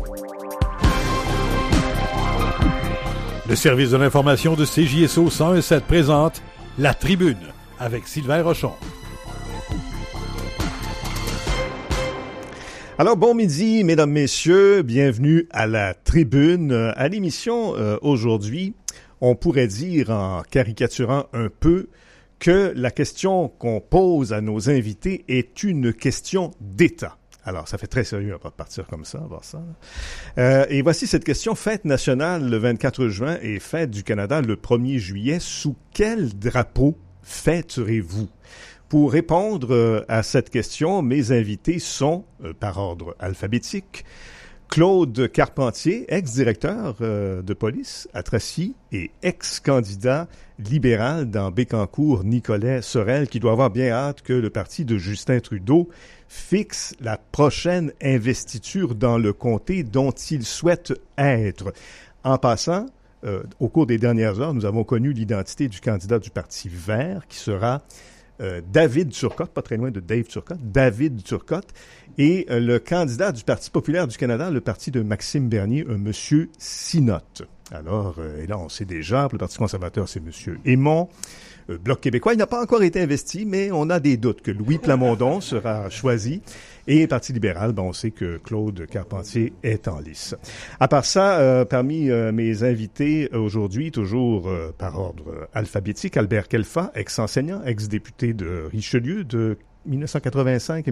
Le service de l'information de CJSO 101.7 présente La Tribune avec Sylvain Rochon. Alors, bon midi, mesdames, messieurs. Bienvenue à La Tribune. À l'émission aujourd'hui, on pourrait dire, en caricaturant un peu, que la question qu'on pose à nos invités est une question d'État. Alors, ça fait très sérieux à partir comme ça, à voir ça. Et voici cette question. Fête nationale le 24 juin et fête du Canada le 1er juillet. Sous quel drapeau fêterez-vous? Pour répondre à cette question, mes invités sont, par ordre alphabétique, Claude Carpentier, ex-directeur de police à Tracy et ex-candidat libéral dans Bécancour-Nicolet-Sorel, qui doit avoir bien hâte que le parti de Justin Trudeau fixe la prochaine investiture dans le comté dont il souhaite être. En passant, au cours des dernières heures, nous avons connu l'identité du candidat du Parti vert, qui sera David Turcotte, pas très loin de Dave Turcotte, David Turcotte, et le candidat du Parti populaire du Canada, le parti de Maxime Bernier, Monsieur Sinotte. Alors, et là, on sait déjà, pour le Parti conservateur, c'est Monsieur Aymon. Bloc québécois, il n'a pas encore été investi, mais on a des doutes que Louis Plamondon sera choisi. Et Parti libéral, on sait que Claude Carpentier est en lice. À part ça, parmi mes invités aujourd'hui, toujours par ordre alphabétique, Albert Kelfa, ex-enseignant, ex-député de Richelieu de 1985 et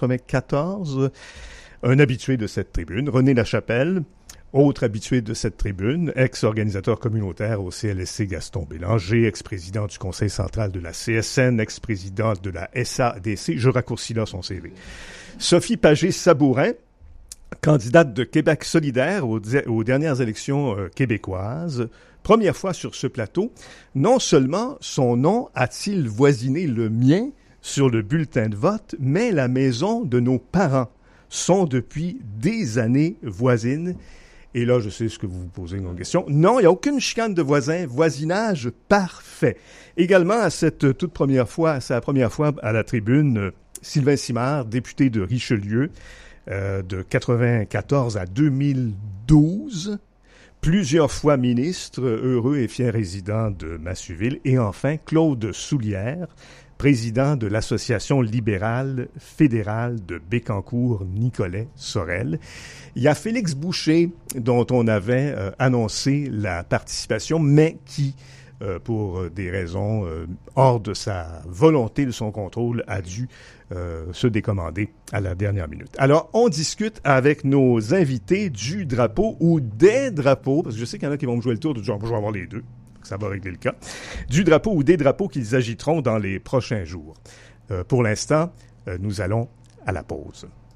1994, un habitué de cette tribune, René Lachapelle, autre habitué de cette tribune, ex-organisateur communautaire au CLSC Gaston Bélanger, ex-président du Conseil central de la CSN, ex-président de la SADC, je raccourcis là son CV. Sophie Pagé-Sabourin, candidate de Québec solidaire aux dernières élections québécoises, première fois sur ce plateau. Non seulement son nom a-t-il voisiné le mien sur le bulletin de vote, mais la maison de nos parents sont depuis des années voisines. Et là, je sais ce que vous vous posez comme question. Non, il n'y a aucune chicane de voisins. Voisinage parfait. Également, à cette toute première fois, c'est la première fois à la tribune, Sylvain Simard, député de Richelieu, de 94 à 2012. Plusieurs fois ministre, heureux et fier résident de Massuville. Et enfin, Claude Soulière, président de l'Association libérale fédérale de Bécancour-Nicolet-Sorel. Il y a Félix Boucher, dont on avait annoncé la participation, mais qui, pour des raisons hors de sa volonté, de son contrôle, a dû se décommander à la dernière minute. Alors, on discute avec nos invités du drapeau ou des drapeaux, parce que je sais qu'il y en a qui vont me jouer le tour de genre, je vais avoir les deux. Ça va régler le cas, du drapeau ou des drapeaux qu'ils agiteront dans les prochains jours. Pour l'instant, nous allons à la pause.